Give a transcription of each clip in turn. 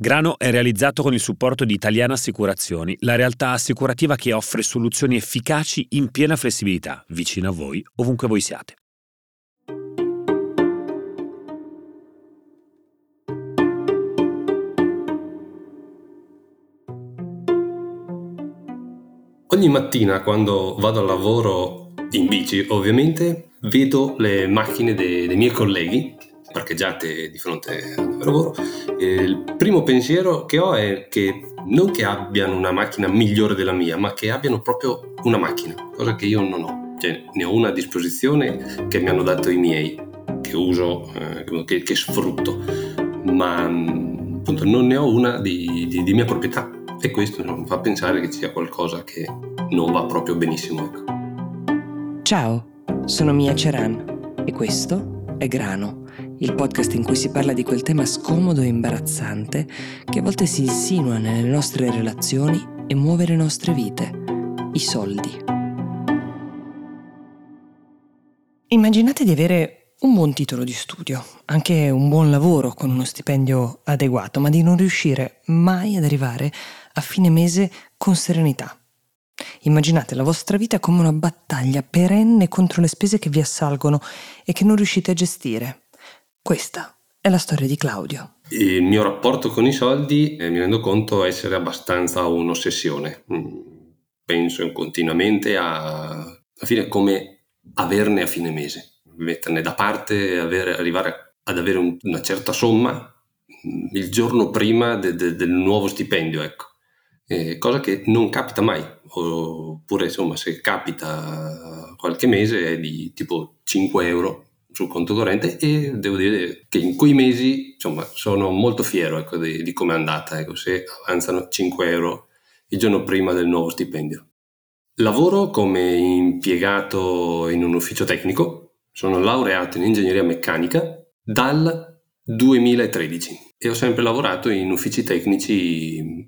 Grano è realizzato con il supporto di Italiana Assicurazioni, la realtà assicurativa che offre soluzioni efficaci in piena flessibilità, vicino a voi, ovunque voi siate. Ogni mattina quando vado al lavoro in bici, ovviamente, vedo le macchine dei miei colleghi parcheggiate di fronte al mio lavoro. Il primo pensiero che ho è che non che abbiano una macchina migliore della mia, ma che abbiano proprio una macchina, cosa che io non ho. Cioè, ne ho una a disposizione che mi hanno dato i miei, che uso, che sfrutto, ma appunto non ne ho una di mia proprietà. E questo mi fa pensare che ci sia qualcosa che non va proprio benissimo, ecco. Ciao, sono Mia Ceran e questo è Grano, il podcast in cui si parla di quel tema scomodo e imbarazzante che a volte si insinua nelle nostre relazioni e muove le nostre vite: i soldi. Immaginate di avere un buon titolo di studio, anche un buon lavoro con uno stipendio adeguato, ma di non riuscire mai ad arrivare a fine mese con serenità. Immaginate la vostra vita come una battaglia perenne contro le spese che vi assalgono e che non riuscite a gestire. Questa è la storia di Claudio. Il mio rapporto con i soldi mi rendo conto essere abbastanza un'ossessione. Penso continuamente alla fine come averne a fine mese, metterne da parte, arrivare ad avere una certa somma il giorno prima del nuovo stipendio, ecco. Cosa che non capita mai, oppure insomma se capita qualche mese è di tipo 5 euro sul conto corrente, e devo dire che in quei mesi insomma sono molto fiero, ecco, di come è andata, ecco, se avanzano 5 euro il giorno prima del nuovo stipendio. Lavoro come impiegato in un ufficio tecnico, sono laureato in ingegneria meccanica dal 2013 e ho sempre lavorato in uffici tecnici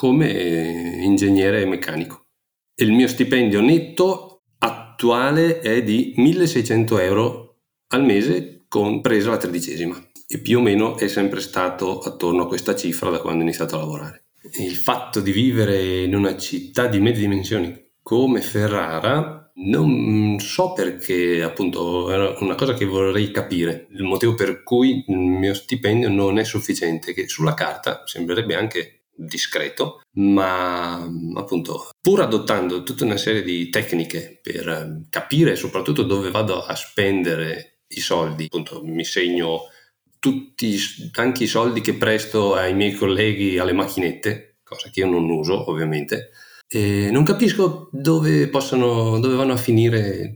come ingegnere meccanico. Il mio stipendio netto attuale è di 1.600 euro al mese, compresa la 13ª, e più o meno è sempre stato attorno a questa cifra da quando ho iniziato a lavorare. Il fatto di vivere in una città di medie dimensioni come Ferrara, non so perché, appunto, era una cosa che vorrei capire, il motivo per cui il mio stipendio non è sufficiente, che sulla carta sembrerebbe anche discreto, ma appunto pur adottando tutta una serie di tecniche per capire soprattutto dove vado a spendere i soldi, appunto mi segno anche i soldi che presto ai miei colleghi alle macchinette, cosa che io non uso ovviamente, e non capisco dove vanno a finire.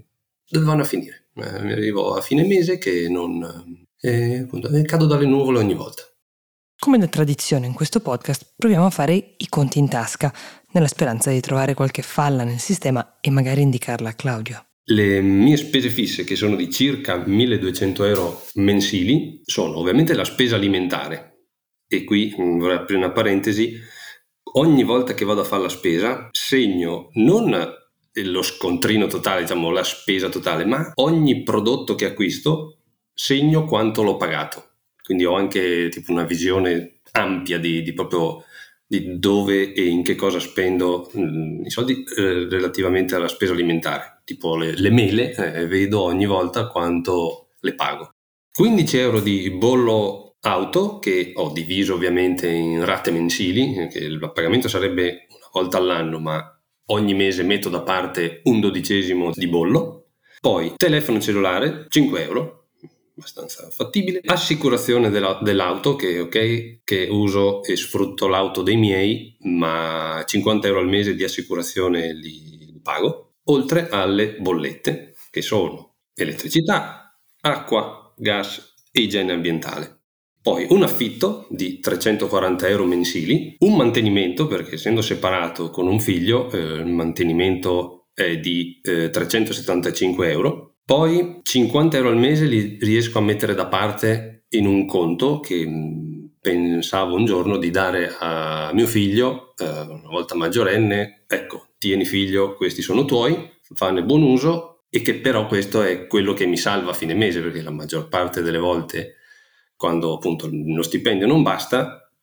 Mi arrivo a fine mese che appunto, cado dalle nuvole ogni volta. Come da tradizione in questo podcast proviamo a fare i conti in tasca, nella speranza di trovare qualche falla nel sistema e magari indicarla a Claudio. Le mie spese fisse, che sono di circa 1.200 euro mensili, sono ovviamente la spesa alimentare, e qui vorrei aprire una parentesi. Ogni volta che vado a fare la spesa segno non lo scontrino totale, diciamo la spesa totale, ma ogni prodotto che acquisto segno quanto l'ho pagato. Quindi ho anche tipo una visione ampia di proprio di dove e in che cosa spendo i soldi relativamente alla spesa alimentare. Tipo le mele, vedo ogni volta quanto le pago. 15 euro di bollo auto, che ho diviso ovviamente in rate mensili, che il pagamento sarebbe una volta all'anno, ma ogni mese metto da parte 1/12 di bollo. Poi telefono cellulare, 5 euro, abbastanza fattibile. Assicurazione dell'auto, che uso e sfrutto l'auto dei miei, ma 50 euro al mese di assicurazione li pago, oltre alle bollette, che sono elettricità, acqua, gas e igiene ambientale. Poi un affitto di 340 euro mensili, un mantenimento, perché essendo separato con un figlio, il mantenimento è di 375 euro. Poi 50 euro al mese li riesco a mettere da parte in un conto che pensavo un giorno di dare a mio figlio, una volta maggiorenne. Ecco, tieni figlio, questi sono tuoi, fanne buon uso, e che però questo è quello che mi salva a fine mese, perché la maggior parte delle volte, quando appunto lo stipendio non basta,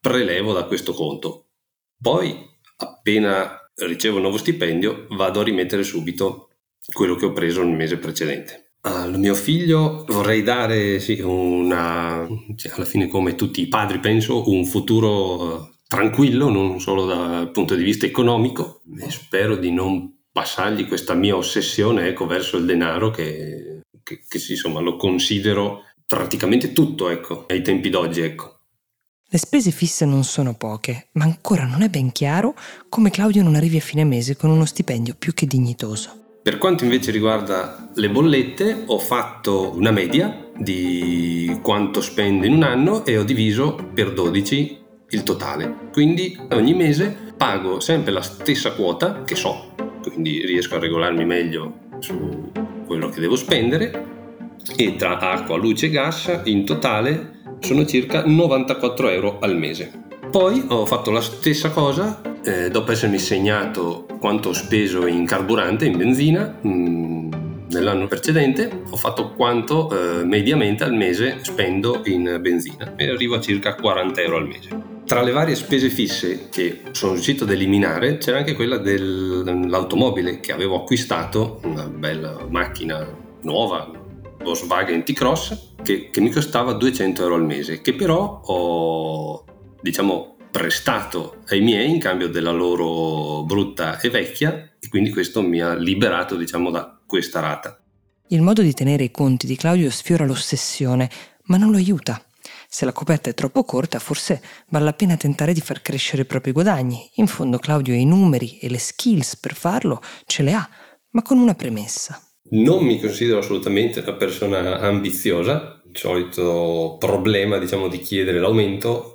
prelevo da questo conto. Poi, appena ricevo il nuovo stipendio, vado a rimettere subito quello che ho preso il mese precedente. Al mio figlio vorrei dare alla fine, come tutti i padri penso, un futuro tranquillo, non solo dal punto di vista economico, e spero di non passargli questa mia ossessione verso il denaro che insomma lo considero praticamente tutto ai tempi d'oggi. Le spese fisse non sono poche, ma ancora non è ben chiaro come Claudio non arrivi a fine mese con uno stipendio più che dignitoso. Per quanto invece riguarda le bollette, ho fatto una media di quanto spendo in un anno e ho diviso per 12 il totale. Quindi ogni mese pago sempre la stessa quota che so, quindi riesco a regolarmi meglio su quello che devo spendere, e tra acqua, luce e gas in totale sono circa 94 euro al mese. Poi ho fatto la stessa cosa dopo essermi segnato quanto ho speso in carburante, in benzina, nell'anno precedente. Ho fatto quanto mediamente al mese spendo in benzina e arrivo a circa 40 euro al mese. Tra le varie spese fisse che sono riuscito ad eliminare c'era anche quella dell'automobile che avevo acquistato, una bella macchina nuova, Volkswagen T-Cross, che mi costava 200 euro al mese, che però ho prestato ai miei in cambio della loro brutta e vecchia, e quindi questo mi ha liberato da questa rata. Il modo di tenere i conti di Claudio sfiora l'ossessione, ma non lo aiuta. Se la coperta è troppo corta, forse vale la pena tentare di far crescere i propri guadagni. In fondo Claudio i numeri e le skills per farlo ce le ha, ma con una premessa. Non mi considero assolutamente una persona ambiziosa. Il solito problema, di chiedere l'aumento,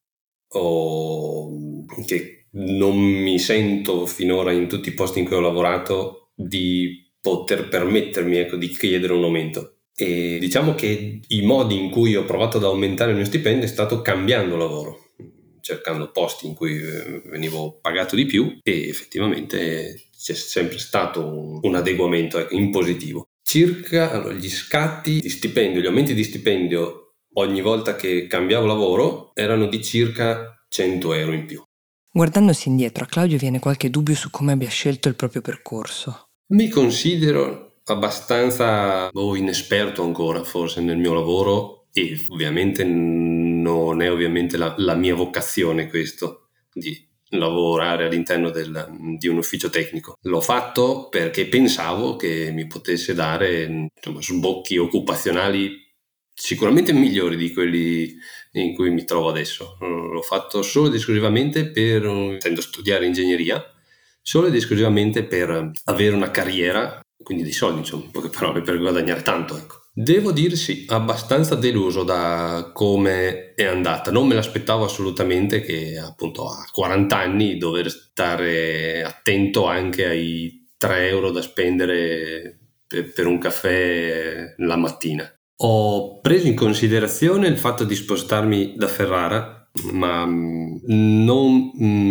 o che non mi sento finora in tutti i posti in cui ho lavorato di poter permettermi di chiedere un aumento. E che i modi in cui ho provato ad aumentare il mio stipendio è stato cambiando lavoro, cercando posti in cui venivo pagato di più, e effettivamente c'è sempre stato un adeguamento in positivo. Circa gli scatti di stipendio, gli aumenti di stipendio ogni volta che cambiavo lavoro erano di circa 100 euro in più. Guardandosi indietro, a Claudio viene qualche dubbio su come abbia scelto il proprio percorso. Mi considero abbastanza inesperto ancora forse nel mio lavoro, e ovviamente non è la mia vocazione questo di lavorare all'interno di un ufficio tecnico. L'ho fatto perché pensavo che mi potesse dare sbocchi occupazionali sicuramente migliori di quelli in cui mi trovo adesso. L'ho fatto solo ed esclusivamente intendo studiare ingegneria, solo ed esclusivamente per avere una carriera, quindi dei soldi, in poche parole, per guadagnare tanto. Devo dire abbastanza deluso da come è andata. Non me l'aspettavo assolutamente che appunto a 40 anni dover stare attento anche ai 3 euro da spendere per un caffè la mattina. Ho preso in considerazione il fatto di spostarmi da Ferrara, ma non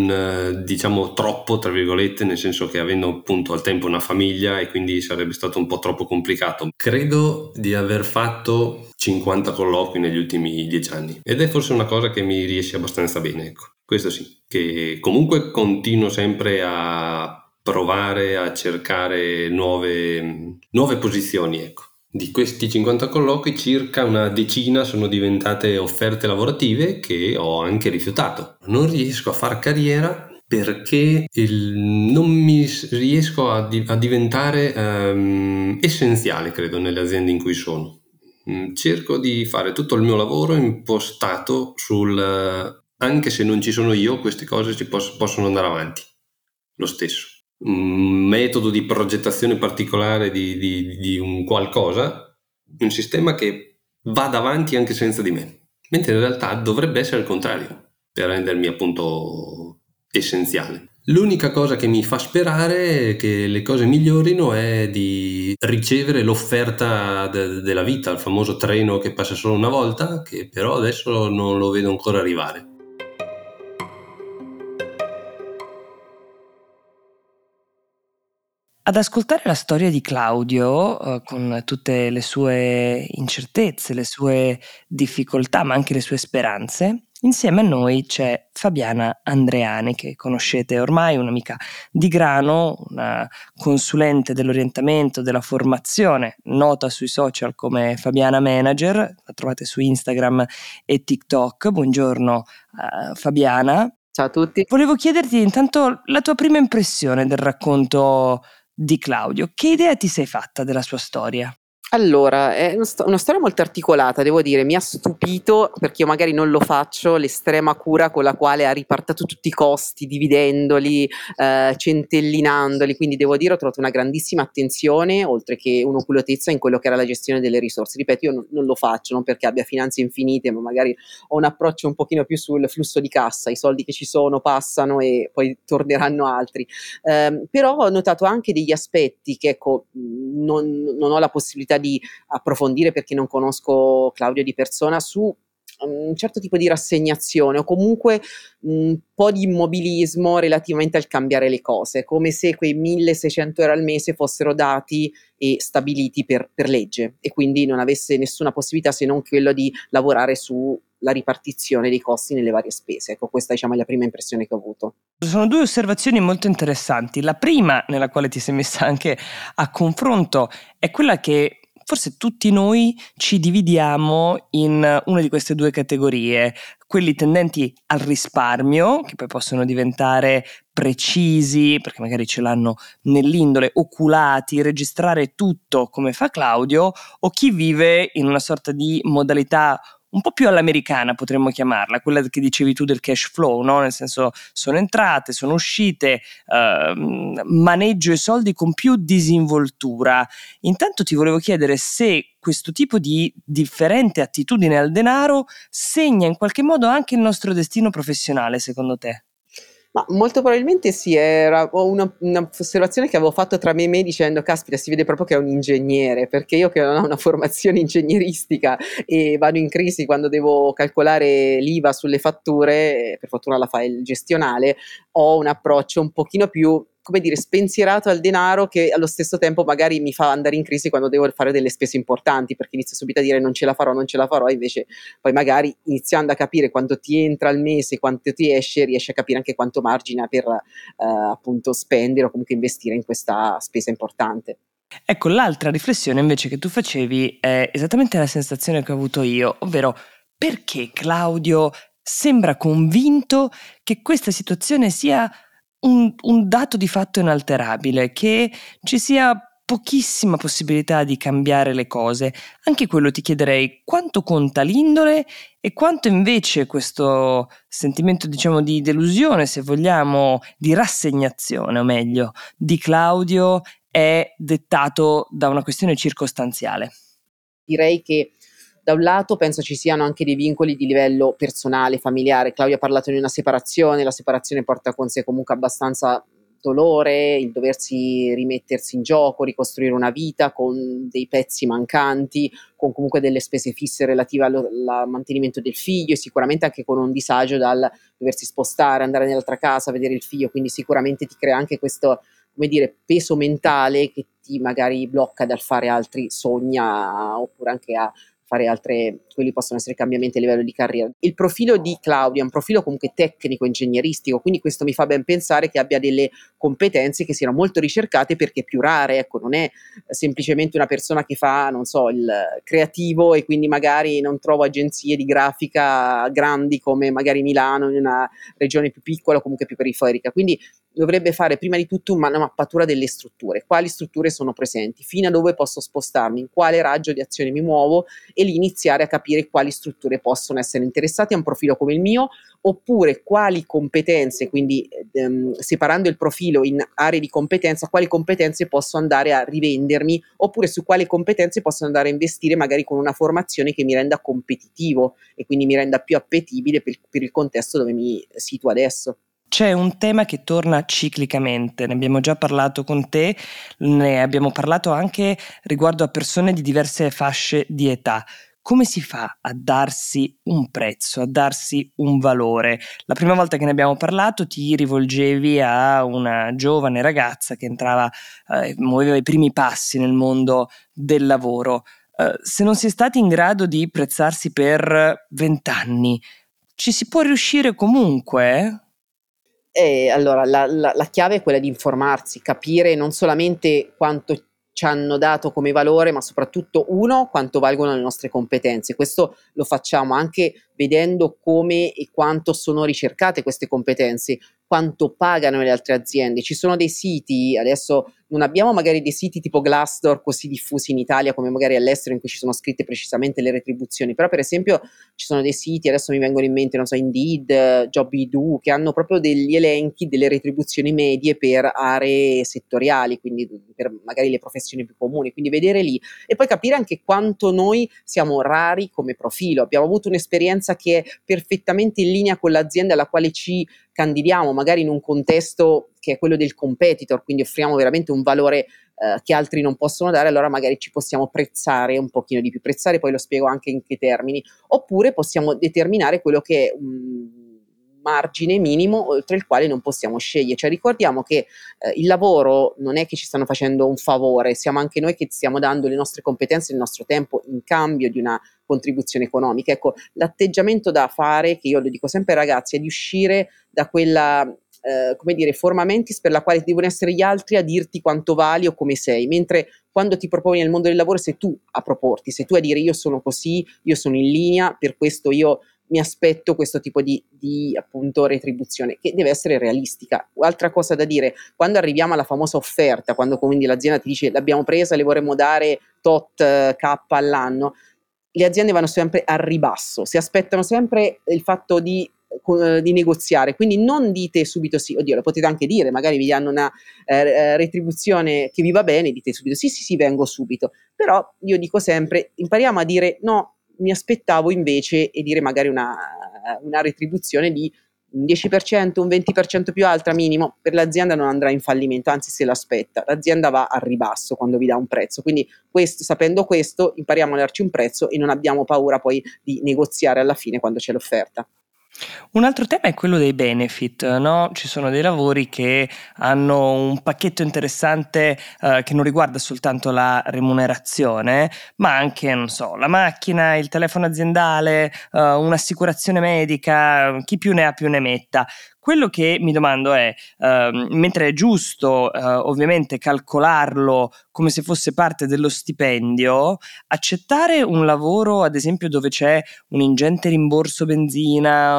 troppo, tra virgolette, nel senso che avendo appunto al tempo una famiglia, e quindi sarebbe stato un po' troppo complicato. Credo di aver fatto 50 colloqui negli ultimi 10 anni, ed è forse una cosa che mi riesce abbastanza bene, questo sì, che comunque continuo sempre a provare a cercare nuove posizioni, Di questi 50 colloqui, circa una decina sono diventate offerte lavorative che ho anche rifiutato. Non riesco a far carriera perché non mi riesco a diventare essenziale, credo, nelle aziende in cui sono. Cerco di fare tutto il mio lavoro impostato anche se non ci sono io, queste cose possono andare avanti lo stesso. Un metodo di progettazione particolare di un qualcosa, un sistema che va davanti anche senza di me, mentre in realtà dovrebbe essere il contrario per rendermi appunto essenziale. L'unica cosa che mi fa sperare che le cose migliorino è di ricevere l'offerta della vita, il famoso treno che passa solo una volta, che però adesso non lo vedo ancora arrivare. Ad ascoltare la storia di Claudio, con tutte le sue incertezze, le sue difficoltà, ma anche le sue speranze, Insieme a noi c'è Fabiana Andreani, che conoscete ormai, un'amica di grano, una consulente dell'orientamento, della formazione, nota sui social come Fabiana Manager, la trovate su Instagram e TikTok. Buongiorno Fabiana. Ciao a tutti. Volevo chiederti intanto la tua prima impressione del racconto di Claudio. Che idea ti sei fatta della sua storia? Allora, è una storia molto articolata, devo dire, mi ha stupito, perché io magari non lo faccio, l'estrema cura con la quale ha ripartato tutti i costi, dividendoli, centellinandoli, quindi devo dire ho trovato una grandissima attenzione, oltre che un'oculatezza in quello che era la gestione delle risorse. Ripeto, io non lo faccio, non perché abbia finanze infinite, ma magari ho un approccio un pochino più sul flusso di cassa, i soldi che ci sono passano e poi torneranno altri. Però ho notato anche degli aspetti che, ecco, non ho la possibilità di approfondire perché non conosco Claudio di persona, su un certo tipo di rassegnazione o comunque un po' di immobilismo relativamente al cambiare le cose, come se quei 1.600 euro al mese fossero dati e stabiliti per legge e quindi non avesse nessuna possibilità se non quello di lavorare sulla ripartizione dei costi nelle varie spese. Ecco, questa diciamo è la prima impressione che ho avuto. Sono due osservazioni molto interessanti. La prima, nella quale ti sei messa anche a confronto, è quella che forse tutti noi ci dividiamo in una di queste due categorie, quelli tendenti al risparmio, che poi possono diventare precisi, perché magari ce l'hanno nell'indole, oculati, registrare tutto come fa Claudio, o chi vive in una sorta di modalità un po' più all'americana, potremmo chiamarla, quella che dicevi tu del cash flow, no? Nel senso, sono entrate, sono uscite, maneggio i soldi con più disinvoltura. Intanto ti volevo chiedere se questo tipo di differente attitudine al denaro segna in qualche modo anche il nostro destino professionale, secondo te? Ma molto probabilmente sì, era un'osservazione che avevo fatto tra me e me dicendo: caspita, si vede proprio che è un ingegnere, perché io che non ho una formazione ingegneristica e vado in crisi quando devo calcolare l'IVA sulle fatture, per fortuna la fa il gestionale, ho un approccio un pochino più, come dire, spensierato al denaro, che allo stesso tempo magari mi fa andare in crisi quando devo fare delle spese importanti, perché inizio subito a dire non ce la farò, invece poi magari iniziando a capire quanto ti entra al mese, quanto ti esce, riesci a capire anche quanto margine ha per appunto spendere o comunque investire in questa spesa importante. Ecco, l'altra riflessione invece che tu facevi è esattamente la sensazione che ho avuto io, ovvero perché Claudio sembra convinto che questa situazione sia un dato di fatto inalterabile, che ci sia pochissima possibilità di cambiare le cose. Anche quello ti chiederei: quanto conta l'indole e quanto invece questo sentimento, diciamo, di delusione, se vogliamo, di rassegnazione, o meglio, di Claudio è dettato da una questione circostanziale. Direi che da un lato penso ci siano anche dei vincoli di livello personale, familiare. Claudio ha parlato di una separazione, la separazione porta con sé comunque abbastanza dolore, il doversi rimettersi in gioco, ricostruire una vita con dei pezzi mancanti, con comunque delle spese fisse relative al mantenimento del figlio e sicuramente anche con un disagio dal doversi spostare, andare nell'altra casa, vedere il figlio, quindi sicuramente ti crea anche questo, come dire, peso mentale che ti magari blocca dal fare altri sogni oppure anche a fare altre, quelli possono essere cambiamenti a livello di carriera. Il profilo di Claudio è un profilo comunque tecnico, ingegneristico, quindi questo mi fa ben pensare che abbia delle competenze che siano molto ricercate perché più rare, ecco, non è semplicemente una persona che fa, non so, il creativo e quindi magari non trovo agenzie di grafica grandi come magari Milano, in una regione più piccola o comunque più periferica, quindi dovrebbe fare prima di tutto una mappatura delle strutture, quali strutture sono presenti, fino a dove posso spostarmi, in quale raggio di azione mi muovo e lì iniziare a capire quali strutture possono essere interessate a un profilo come il mio, oppure quali competenze, quindi separando il profilo in aree di competenza, quali competenze posso andare a rivendermi, oppure su quali competenze posso andare a investire magari con una formazione che mi renda competitivo e quindi mi renda più appetibile per il contesto dove mi situo adesso. C'è un tema che torna ciclicamente, ne abbiamo già parlato con te, ne abbiamo parlato anche riguardo a persone di diverse fasce di età. Come si fa a darsi un prezzo, a darsi un valore? La prima volta che ne abbiamo parlato ti rivolgevi a una giovane ragazza che entrava, muoveva i primi passi nel mondo del lavoro. Se non si è stati in grado di prezzarsi per 20 anni, ci si può riuscire comunque? Allora, la chiave è quella di informarsi, capire non solamente quanto ci hanno dato come valore, ma soprattutto, uno, quanto valgono le nostre competenze. Questo lo facciamo anche vedendo come e quanto sono ricercate queste competenze, quanto pagano le altre aziende. Ci sono dei siti, adesso non abbiamo magari dei siti tipo Glassdoor così diffusi in Italia come magari all'estero in cui ci sono scritte precisamente le retribuzioni, però per esempio ci sono dei siti, adesso mi vengono in mente, non so, Indeed, Jobidu, che hanno proprio degli elenchi delle retribuzioni medie per aree settoriali, quindi per magari le professioni più comuni, quindi vedere lì e poi capire anche quanto noi siamo rari come profilo. Abbiamo avuto un'esperienza che è perfettamente in linea con l'azienda alla quale ci candidiamo, magari in un contesto che è quello del competitor, quindi offriamo veramente un valore che altri non possono dare, allora magari ci possiamo prezzare un pochino di più. Prezzare poi lo spiego anche in che termini, oppure possiamo determinare quello che è un margine minimo oltre il quale non possiamo scegliere. Cioè ricordiamo che il lavoro non è che ci stanno facendo un favore, siamo anche noi che stiamo dando le nostre competenze, il nostro tempo in cambio di una contribuzione economica. Ecco, l'atteggiamento da fare, che io lo dico sempre ai ragazzi, è di uscire da quella come dire, forma mentis per la quale devono essere gli altri a dirti quanto vali o come sei, mentre quando ti proponi nel mondo del lavoro sei tu a proporti, sei tu a dire io sono così, io sono in linea, per questo io mi aspetto questo tipo di appunto retribuzione che deve essere realistica. Altra cosa da dire, quando arriviamo alla famosa offerta, quando quindi l'azienda ti dice l'abbiamo presa, le vorremmo dare tot K all'anno, le aziende vanno sempre a ribasso, si aspettano sempre il fatto di negoziare, quindi non dite subito sì, oddio, lo potete anche dire, magari vi danno una retribuzione che vi va bene, dite subito sì, sì, sì, vengo subito, però io dico sempre, impariamo a dire no, mi aspettavo invece, e dire magari una retribuzione di un 10%, un 20% più alta minimo, per l'azienda non andrà in fallimento, anzi se l'aspetta, l'azienda va a ribasso quando vi dà un prezzo, quindi questo, sapendo questo, impariamo a darci un prezzo e non abbiamo paura poi di negoziare alla fine quando c'è l'offerta. Un altro tema è quello dei benefit, no? Ci sono dei lavori che hanno un pacchetto interessante che non riguarda soltanto la remunerazione, ma anche, non so, la macchina, il telefono aziendale, un'assicurazione medica, chi più ne ha più ne metta. Quello che mi domando è, mentre è giusto ovviamente calcolarlo come se fosse parte dello stipendio, accettare un lavoro, ad esempio, dove c'è un ingente rimborso benzina,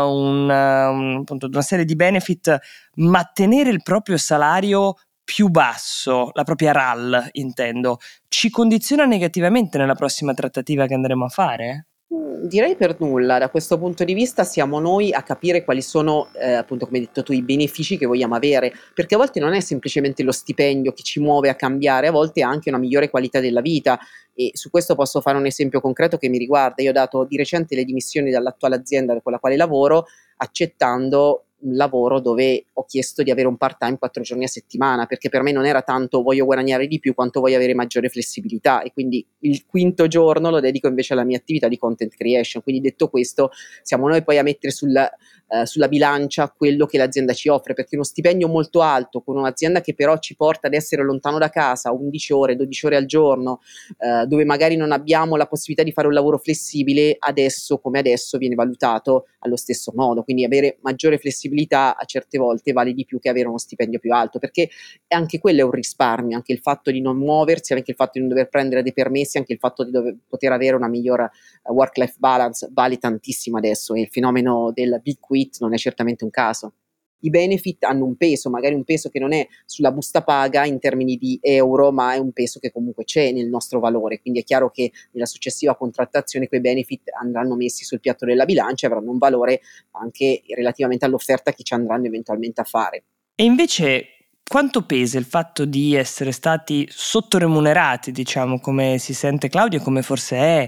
appunto, una serie di benefit, ma tenere il proprio salario più basso, la propria RAL intendo, ci condiziona negativamente nella prossima trattativa che andremo a fare? Direi per nulla, da questo punto di vista siamo noi a capire quali sono, appunto come hai detto tu, i benefici che vogliamo avere, perché a volte non è semplicemente lo stipendio che ci muove a cambiare, a volte è anche una migliore qualità della vita e su questo posso fare un esempio concreto che mi riguarda. Io ho dato di recente le dimissioni dall'attuale azienda con la quale lavoro, accettando un lavoro dove ho chiesto di avere un part-time 4 giorni a settimana, perché per me non era tanto voglio guadagnare di più quanto voglio avere maggiore flessibilità e quindi il quinto giorno lo dedico invece alla mia attività di content creation. Quindi detto questo, siamo noi poi a mettere sulla bilancia quello che l'azienda ci offre, perché uno stipendio molto alto con un'azienda che però ci porta ad essere lontano da casa 11 ore, 12 ore al giorno, dove magari non abbiamo la possibilità di fare un lavoro flessibile, adesso come adesso viene valutato allo stesso modo, quindi avere maggiore flessibilità a certe volte vale di più che avere uno stipendio più alto, perché anche quello è un risparmio, anche il fatto di non muoversi, anche il fatto di non dover prendere dei permessi, anche il fatto di poter avere una migliore work-life balance vale tantissimo adesso e il fenomeno del big quit non è certamente un caso. I benefit hanno un peso, magari un peso che non è sulla busta paga in termini di euro, ma è un peso che comunque c'è nel nostro valore, quindi è chiaro che nella successiva contrattazione quei benefit andranno messi sul piatto della bilancia e avranno un valore anche relativamente all'offerta che ci andranno eventualmente a fare. E invece quanto pesa il fatto di essere stati sottoremunerati, diciamo, come si sente Claudio e come forse è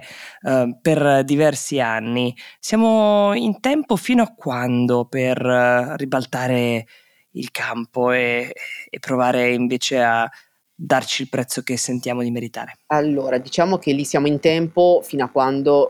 per diversi anni? Siamo in tempo fino a quando per ribaltare il campo e provare invece a darci il prezzo che sentiamo di meritare? Allora, diciamo che lì siamo in tempo fino a quando,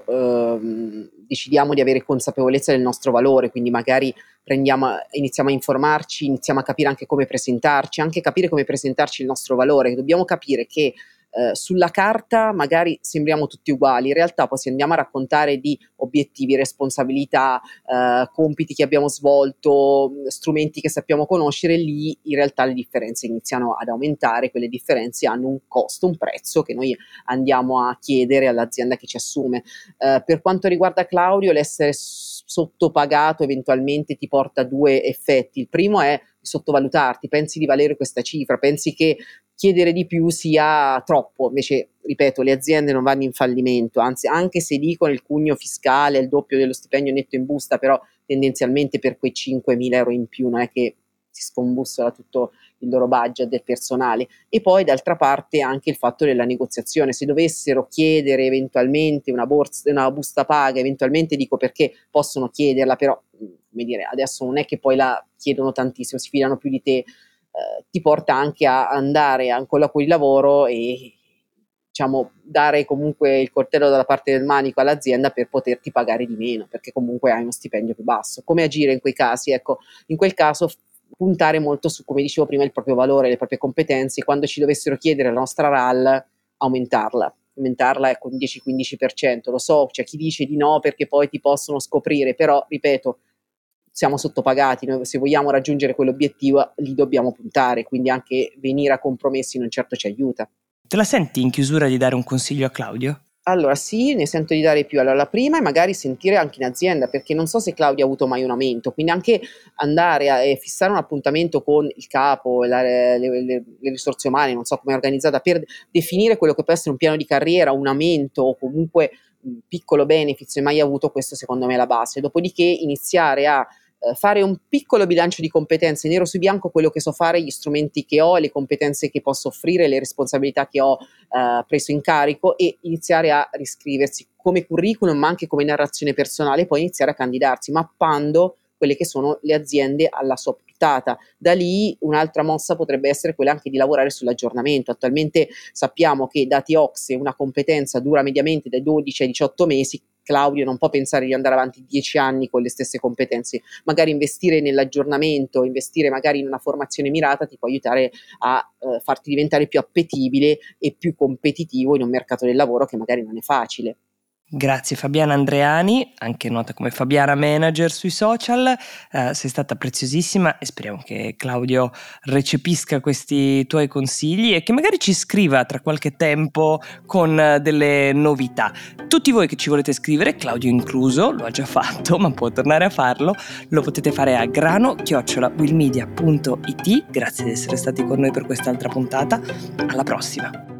decidiamo di avere consapevolezza del nostro valore, quindi magari iniziamo a informarci, iniziamo a capire anche come presentarci, anche capire come presentarci il nostro valore. Dobbiamo capire che, sulla carta magari sembriamo tutti uguali, in realtà poi se andiamo a raccontare di obiettivi, responsabilità, compiti che abbiamo svolto, strumenti che sappiamo conoscere, lì in realtà le differenze iniziano ad aumentare, quelle differenze hanno un costo, un prezzo che noi andiamo a chiedere all'azienda che ci assume. Per quanto riguarda Claudio, l'essere sottopagato eventualmente ti porta a due effetti. Il primo è sottovalutarti, pensi di valere questa cifra, pensi che chiedere di più sia troppo, invece ripeto, le aziende non vanno in fallimento, anzi anche se dicono il cuneo fiscale è il doppio dello stipendio netto in busta, però tendenzialmente per quei 5.000 euro in più non è che si scombussola tutto il loro budget del personale. E poi d'altra parte anche il fatto della negoziazione, se dovessero chiedere eventualmente una busta paga, eventualmente dico perché possono chiederla, però come dire, adesso non è che poi la chiedono tantissimo, si fidano più di te, ti porta anche a andare a un colloquio di lavoro e diciamo dare comunque il coltello dalla parte del manico all'azienda per poterti pagare di meno, perché comunque hai uno stipendio più basso. Come agire in quei casi? Ecco, in quel caso puntare molto su, come dicevo prima, il proprio valore, le proprie competenze. Quando ci dovessero chiedere la nostra RAL, aumentarla ecco, un 10-15%. Lo so, c'è chi dice di no perché poi ti possono scoprire, però ripeto, siamo sottopagati, noi se vogliamo raggiungere quell'obiettivo lì dobbiamo puntare, quindi anche venire a compromessi non certo ci aiuta. Te la senti in chiusura di dare un consiglio a Claudio? Allora sì, ne sento di dare più. Allora la prima è magari sentire anche in azienda, perché non so se Claudia ha avuto mai un aumento, quindi anche andare a fissare un appuntamento con il capo, le risorse umane, non so come è organizzata, per definire quello che può essere un piano di carriera, un aumento o comunque un piccolo benefit, se mai avuto. Questo secondo me è la base. Dopodiché iniziare a fare un piccolo bilancio di competenze, nero su bianco, quello che so fare, gli strumenti che ho, le competenze che posso offrire, le responsabilità che ho preso in carico, e iniziare a riscriversi come curriculum ma anche come narrazione personale, poi iniziare a candidarsi mappando quelle che sono le aziende alla sua portata. Da lì un'altra mossa potrebbe essere quella anche di lavorare sull'aggiornamento. Attualmente sappiamo che dati OCSE una competenza dura mediamente dai 12 ai 18 mesi, Claudio non può pensare di andare avanti 10 anni con le stesse competenze, magari investire nell'aggiornamento, investire magari in una formazione mirata ti può aiutare a farti diventare più appetibile e più competitivo in un mercato del lavoro che magari non è facile. Grazie Fabiana Andreani, anche nota come Fabiana Manager sui social, sei stata preziosissima e speriamo che Claudio recepisca questi tuoi consigli e che magari ci scriva tra qualche tempo con delle novità. Tutti voi che ci volete scrivere, Claudio incluso, lo ha già fatto ma può tornare a farlo, lo potete fare a grano@willmedia.it. Grazie di essere stati con noi per quest'altra puntata, alla prossima!